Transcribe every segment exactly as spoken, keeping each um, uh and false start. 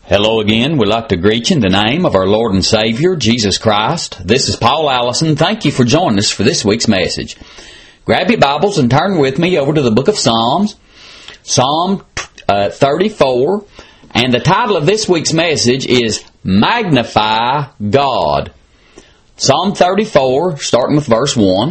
Hello again. We'd like to greet you in the name of our Lord and Savior, Jesus Christ. This is Paul Allison. Thank you for joining us for this week's message. Grab your Bibles and turn with me over to the book of Psalms, Psalm uh, thirty-four. And the title of this week's message is Magnify God. Psalm thirty-four, starting with verse one.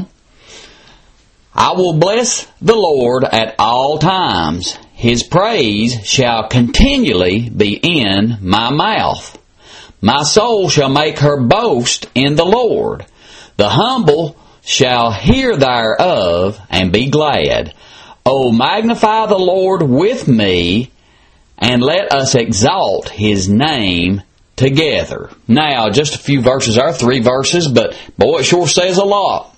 I will bless the Lord at all times. His praise shall continually be in my mouth. My soul shall make her boast in the Lord. The humble shall hear thereof and be glad. O magnify the Lord with me, and let us exalt His name together. Now, just a few verses there, three verses, but boy, it sure says a lot.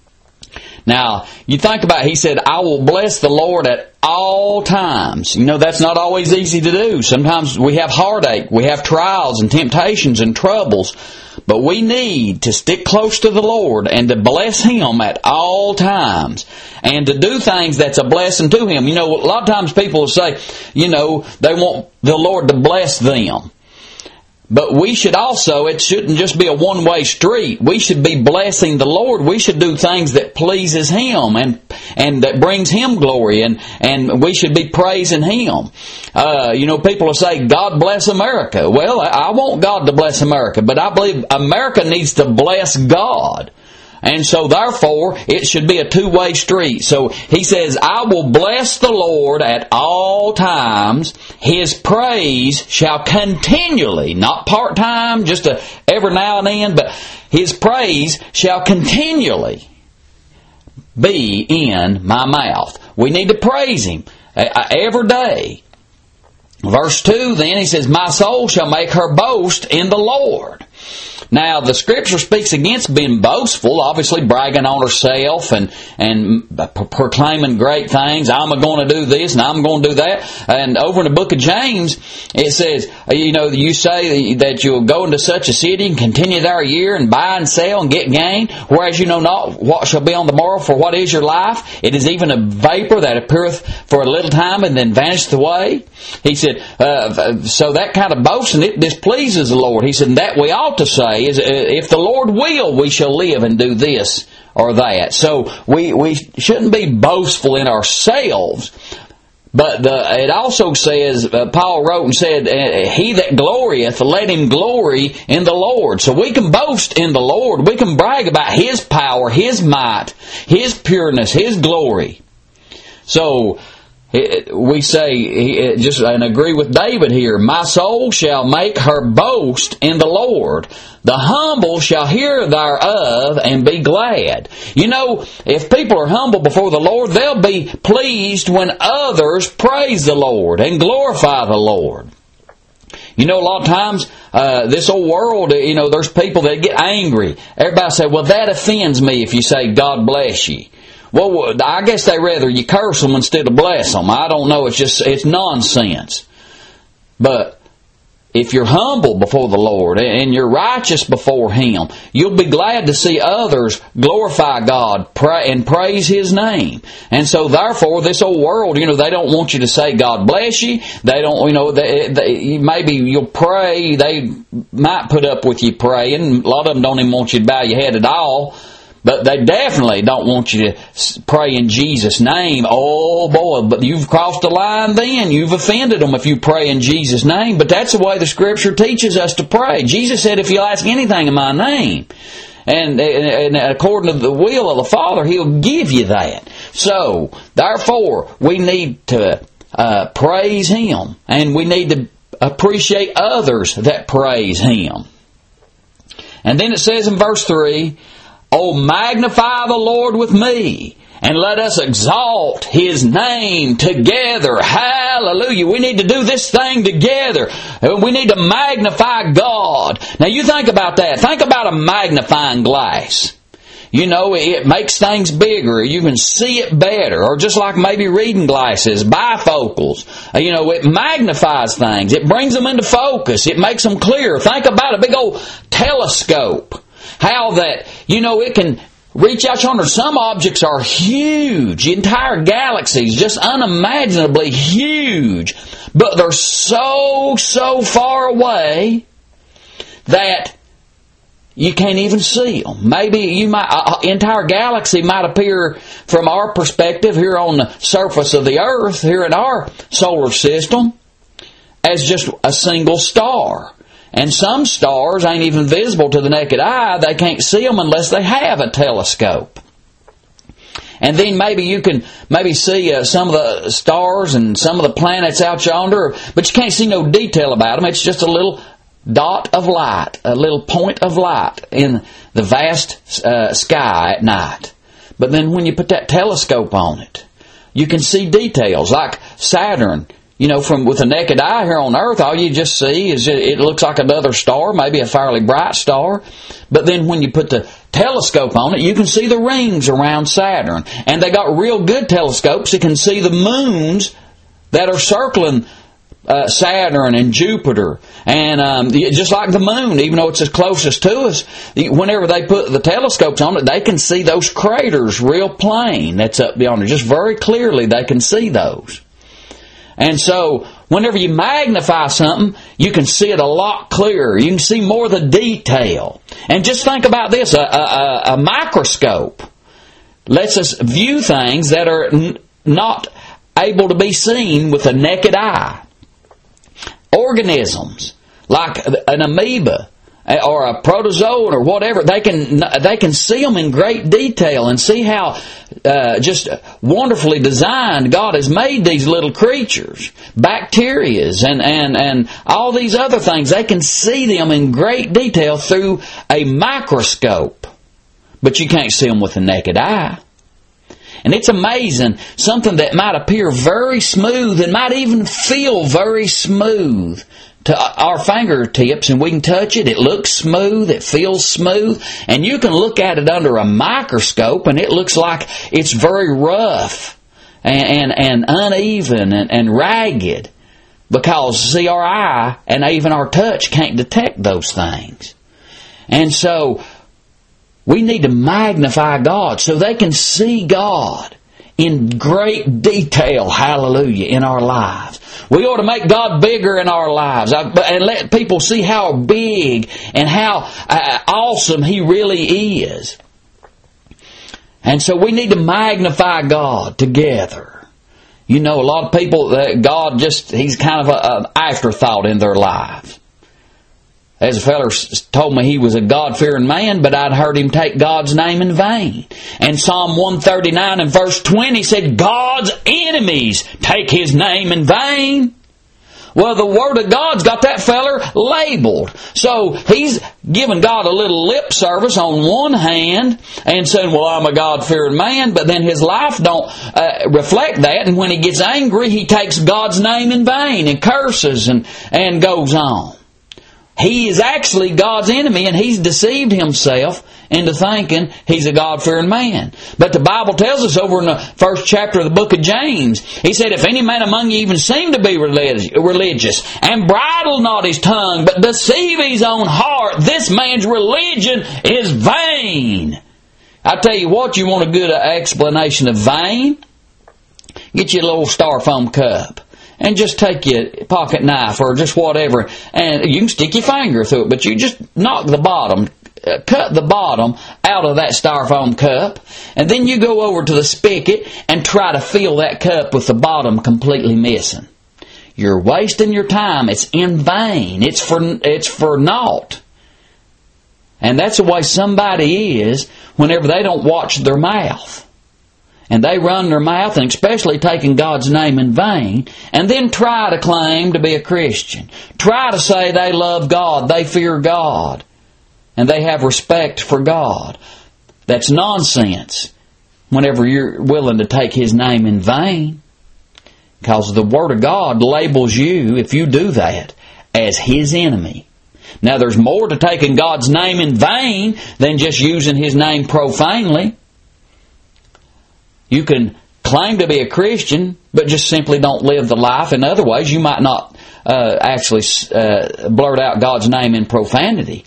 Now, you think about it, he said, I will bless the Lord at all times. You know, that's not always easy to do. Sometimes we have heartache, we have trials and temptations and troubles, but we need to stick close to the Lord and to bless Him at all times and to do things that's a blessing to Him. You know, a lot of times people will say, you know, they want the Lord to bless them. But we should also, it shouldn't just be a one-way street. We should be blessing the Lord. We should do things that pleases Him and and that brings Him glory, and, and we should be praising Him. Uh, you know, people will say, God bless America. Well, I want God to bless America, but I believe America needs to bless God. And so, therefore, it should be a two-way street. So, he says, I will bless the Lord at all times. His praise shall continually, not part-time, just a, every now and then, but His praise shall continually be in my mouth. We need to praise Him every day. Verse two, then, he says, my soul shall make her boast in the Lord. Now, the Scripture speaks against being boastful, obviously bragging on herself and and proclaiming great things. I'm going to do this and I'm going to do that. And over in the book of James, it says, you know, you say that you'll go into such a city and continue there a year and buy and sell and get gain, whereas you know not what shall be on the morrow, for what is your life? It is even a vapor that appeareth for a little time and then vanisheth away. He said, uh, so that kind of boasting, it displeases the Lord. He said, and that we ought to say is, if the Lord will, we shall live and do this or that. So we we shouldn't be boastful in ourselves. But the, it also says, uh, Paul wrote and said, he that glorieth, let him glory in the Lord. So we can boast in the Lord. We can brag about His power, His might, His pureness, His glory. So we say, just and agree with David here, my soul shall make her boast in the Lord. The humble shall hear thereof and be glad. You know, if people are humble before the Lord, they'll be pleased when others praise the Lord and glorify the Lord. You know, a lot of times, uh, this old world, you know, there's people that get angry. Everybody say, well, that offends me if you say, God bless you. Well, I guess they rather you curse them instead of bless them. I don't know. It's just, it's nonsense. But if you're humble before the Lord and you're righteous before Him, you'll be glad to see others glorify God and praise His name. And so, therefore, this old world, you know, they don't want you to say God bless you. They don't, you know, they, they, maybe you'll pray. They might put up with you praying. A lot of them don't even want you to bow your head at all. But they definitely don't want you to pray in Jesus' name. Oh boy, but you've crossed the line then. You've offended them if you pray in Jesus' name. But that's the way the Scripture teaches us to pray. Jesus said, if you'll ask anything in my name, and, and according to the will of the Father, He'll give you that. So, therefore, we need to uh, praise Him. And we need to appreciate others that praise Him. And then it says in verse three, oh, magnify the Lord with me, and let us exalt His name together. Hallelujah. We need to do this thing together. We need to magnify God. Now, you think about that. Think about a magnifying glass. You know, it makes things bigger. You can see it better. Or just like maybe reading glasses, bifocals. You know, it magnifies things. It brings them into focus. It makes them clearer. Think about a big old telescope. How that, you know, it can reach out yonder. Some objects are huge, entire galaxies, just unimaginably huge. but they're so, so far away that you can't even see them. Maybe you might, an entire galaxy might appear from our perspective here on the surface of the earth, here in our solar system, as just a single star. And some stars ain't even visible to the naked eye. They can't see them unless they have a telescope. And then maybe you can maybe see uh, some of the stars and some of the planets out yonder, but you can't see no detail about them. It's just a little dot of light, a little point of light in the vast uh, sky at night. But then when you put that telescope on it, you can see details like Saturn. You know, from with the naked eye here on Earth, all you just see is it, it looks like another star, maybe a fairly bright star. But then when you put the telescope on it, you can see the rings around Saturn. And they got real good telescopes that can see the moons that are circling uh, Saturn and Jupiter. And um, just like the moon, even though it's as closest to us, whenever they put the telescopes on it, they can see those craters real plain. That's up yonder. Just very clearly they can see those. And so, whenever you magnify something, you can see it a lot clearer. You can see more of the detail. And just think about this, a, a, a microscope lets us view things that are n- not able to be seen with the naked eye. Organisms, like an amoeba, or a protozoan or whatever, they can they can see them in great detail and see how uh, just wonderfully designed God has made these little creatures. Bacterias and, and, and all these other things, they can see them in great detail through a microscope. But you can't see them with the naked eye. And it's amazing, something that might appear very smooth and might even feel very smooth to our fingertips, and we can touch it, it looks smooth, it feels smooth, and you can look at it under a microscope and it looks like it's very rough and, and, and uneven and, and ragged, because, see, our eye and even our touch can't detect those things. And so we need to magnify God so they can see God in great detail, hallelujah, in our lives. We ought to make God bigger in our lives and let people see how big and how uh, awesome He really is. And so we need to magnify God together. You know, a lot of people, uh, God just, He's kind of an afterthought in their lives. As a feller told me, he was a God-fearing man, but I'd heard him take God's name in vain. And Psalm one thirty-nine and verse twenty said, God's enemies take His name in vain. Well, the Word of God's got that feller labeled. So he's giving God a little lip service on one hand and saying, well, I'm a God-fearing man, but then his life don't uh, reflect that. And when he gets angry, he takes God's name in vain and curses and, and goes on. He is actually God's enemy, and he's deceived himself into thinking he's a God-fearing man. But the Bible tells us over in the first chapter of the book of James, he said, if any man among you even seem to be religious, and bridle not his tongue, but deceive his own heart, this man's religion is vain. I tell you what, you want a good explanation of vain? Get you a little styrofoam cup. And just take your pocket knife or just whatever, and you can stick your finger through it, but you just knock the bottom, uh, cut the bottom out of that styrofoam cup, and then you go over to the spigot and try to fill that cup with the bottom completely missing. You're wasting your time. It's in vain. It's for, it's for naught. And that's the way somebody is whenever they don't watch their mouth. And they run their mouth, and especially taking God's name in vain, and then try to claim to be a Christian. Try to say they love God, they fear God, and they have respect for God. That's nonsense whenever you're willing to take His name in vain. Because the Word of God labels you, if you do that, as His enemy. Now there's more to taking God's name in vain than just using His name profanely. You can claim to be a Christian, but just simply don't live the life. In other ways, you might not uh, actually uh, blurt out God's name in profanity.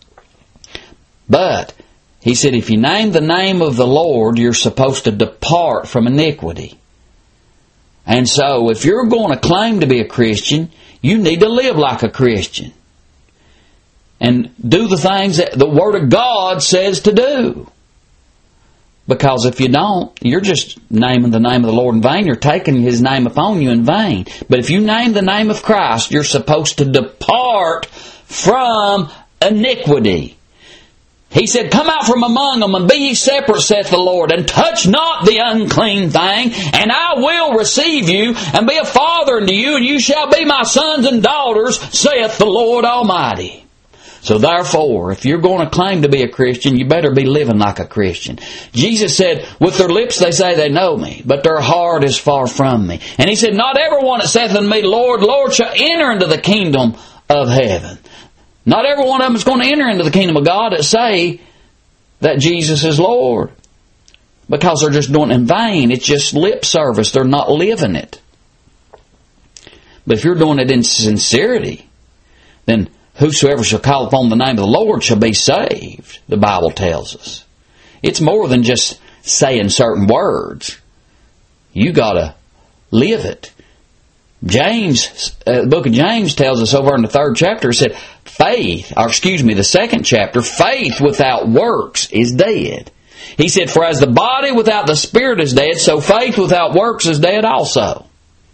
But He said, if you name the name of the Lord, you're supposed to depart from iniquity. And so, if you're going to claim to be a Christian, you need to live like a Christian. And do the things that the Word of God says to do. Because if you don't, you're just naming the name of the Lord in vain. You're taking His name upon you in vain. But if you name the name of Christ, you're supposed to depart from iniquity. He said, come out from among them and be ye separate, saith the Lord, and touch not the unclean thing, and I will receive you, and be a father unto you, and you shall be my sons and daughters, saith the Lord Almighty. So therefore, if you're going to claim to be a Christian, you better be living like a Christian. Jesus said, with their lips they say they know me, but their heart is far from me. And He said, not every one that saith unto me, Lord, Lord, shall enter into the kingdom of heaven. Not every one of them is going to enter into the kingdom of God that say that Jesus is Lord. Because they're just doing it in vain. It's just lip service. They're not living it. But if you're doing it in sincerity, then whosoever shall call upon the name of the Lord shall be saved, the Bible tells us. It's more than just saying certain words. You got to live it. James, uh, the book of James tells us over in the third chapter, it said, faith, or excuse me, the second chapter, faith without works is dead. He said, for as the body without the spirit is dead, so faith without works is dead also.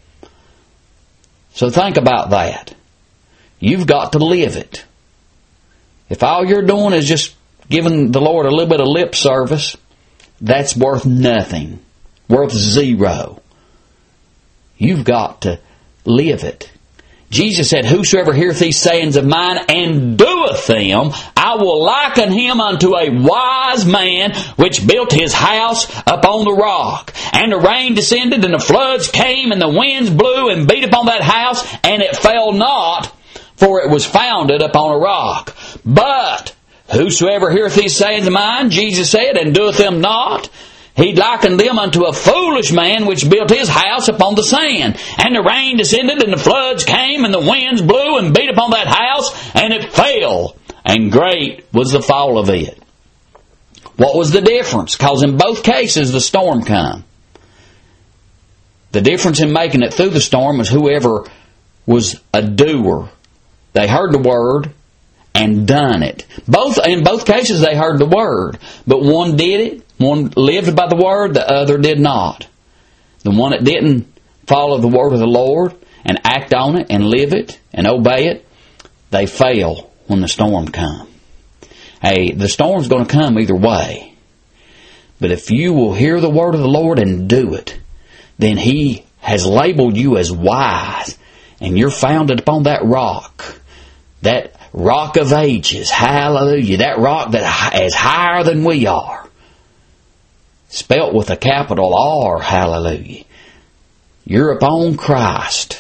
So think about that. You've got to live it. If all you're doing is just giving the Lord a little bit of lip service, that's worth nothing, worth zero. You've got to live it. Jesus said, whosoever heareth these sayings of mine and doeth them, I will liken him unto a wise man which built his house upon the rock. And the rain descended, and the floods came, and the winds blew and beat upon that house, and it fell not, for it was founded upon a rock. But whosoever heareth these sayings of mine, Jesus said, and doeth them not, He likened them unto a foolish man which built his house upon the sand. And the rain descended, and the floods came, and the winds blew and beat upon that house, and it fell. And great was the fall of it. What was the difference? Because in both cases the storm come. The difference in making it through the storm was whoever was a doer. They heard the word and done it. Both in both cases they heard the word, but one did it. One lived by the word, the other did not. The one that didn't follow the word of the Lord and act on it and live it and obey it, they fail when the storm comes. Hey, the storm's going to come either way. But if you will hear the word of the Lord and do it, then He has labeled you as wise, and you're founded upon that rock. That rock of ages. Hallelujah. That rock that is higher than we are. Spelt with a capital R. Hallelujah. You're upon Christ.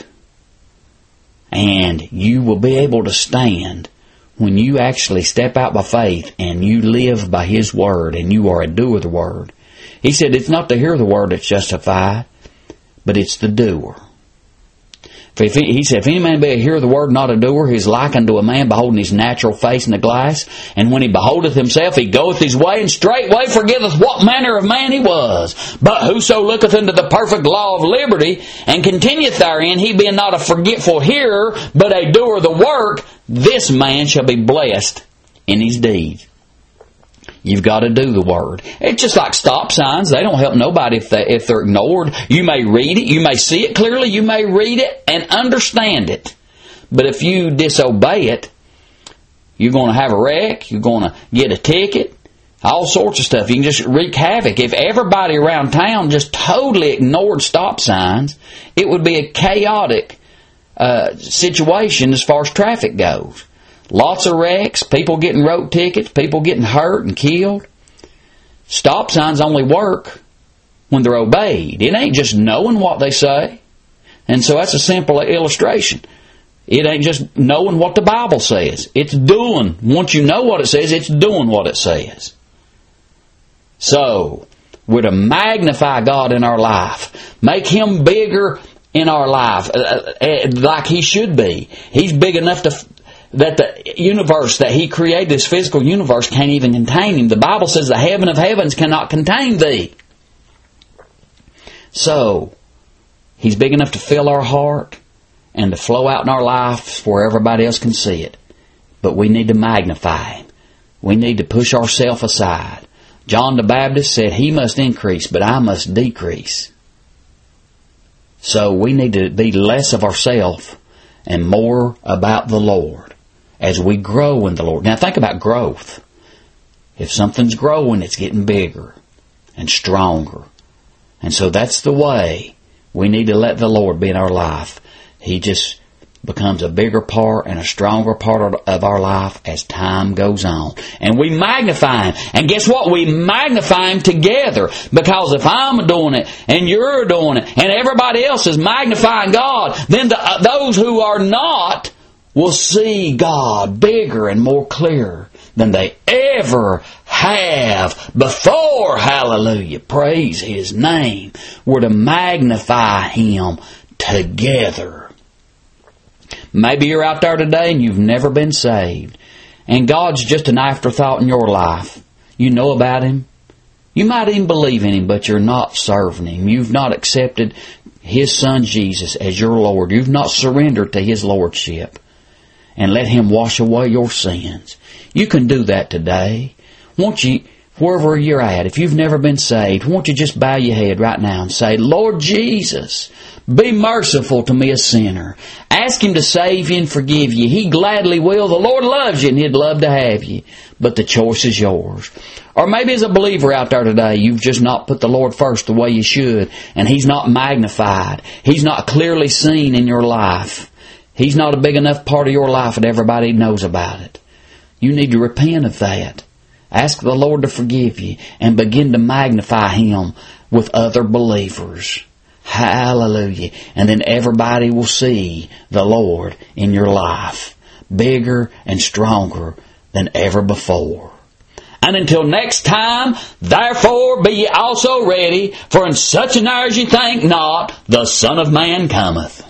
And you will be able to stand when you actually step out by faith and you live by His word and you are a doer of the word. He said it's not to hear the word that's justified, but it's the doer. If he, he said, if any man be a hearer of the word, not a doer, he is likened to a man beholding his natural face in the glass. And when he beholdeth himself, he goeth his way, and straightway forgetteth what manner of man he was. But whoso looketh into the perfect law of liberty, and continueth therein, he being not a forgetful hearer, but a doer of the work, this man shall be blessed in his deeds. You've got to do the word. It's just like stop signs. They don't help nobody if, they, if they're ignored. You may read it. You may see it clearly. You may read it and understand it. But if you disobey it, you're going to have a wreck. You're going to get a ticket. All sorts of stuff. You can just wreak havoc. If everybody around town just totally ignored stop signs, it would be a chaotic uh, situation as far as traffic goes. Lots of wrecks, people getting road tickets, people getting hurt and killed. Stop signs only work when they're obeyed. It ain't just knowing what they say. And so that's a simple illustration. It ain't just knowing what the Bible says. It's doing. Once you know what it says, it's doing what it says. So, we're to magnify God in our life. Make Him bigger in our life, uh, uh, like He should be. He's big enough to... that the universe that He created, this physical universe, can't even contain Him. The Bible says the heaven of heavens cannot contain Thee. So, He's big enough to fill our heart and to flow out in our lives where everybody else can see it. But we need to magnify Him. We need to push ourselves aside. John the Baptist said, He must increase, but I must decrease. So we need to be less of ourselves and more about the Lord as we grow in the Lord. Now think about growth. If something's growing, it's getting bigger and stronger. And so that's the way we need to let the Lord be in our life. He just becomes a bigger part and a stronger part of our life as time goes on. And we magnify Him. And guess what? We magnify Him together. Because if I'm doing it, and you're doing it, and everybody else is magnifying God, then the, uh, those who are not will see God bigger and more clear than they ever have before. Hallelujah. Praise His name. We're to magnify Him together. Maybe you're out there today and you've never been saved. And God's just an afterthought in your life. You know about Him. You might even believe in Him, but you're not serving Him. You've not accepted His Son Jesus as your Lord. You've not surrendered to His Lordship and let Him wash away your sins. You can do that today. Won't you, wherever you're at, if you've never been saved, won't you just bow your head right now and say, Lord Jesus, be merciful to me, a sinner. Ask Him to save you and forgive you. He gladly will. The Lord loves you and He'd love to have you. But the choice is yours. Or maybe as a believer out there today, you've just not put the Lord first the way you should, and He's not magnified. He's not clearly seen in your life. He's not a big enough part of your life that everybody knows about it. You need to repent of that. Ask the Lord to forgive you and begin to magnify Him with other believers. Hallelujah. And then everybody will see the Lord in your life bigger and stronger than ever before. And until next time, therefore be ye also ready, for in such an hour as ye think not, the Son of Man cometh.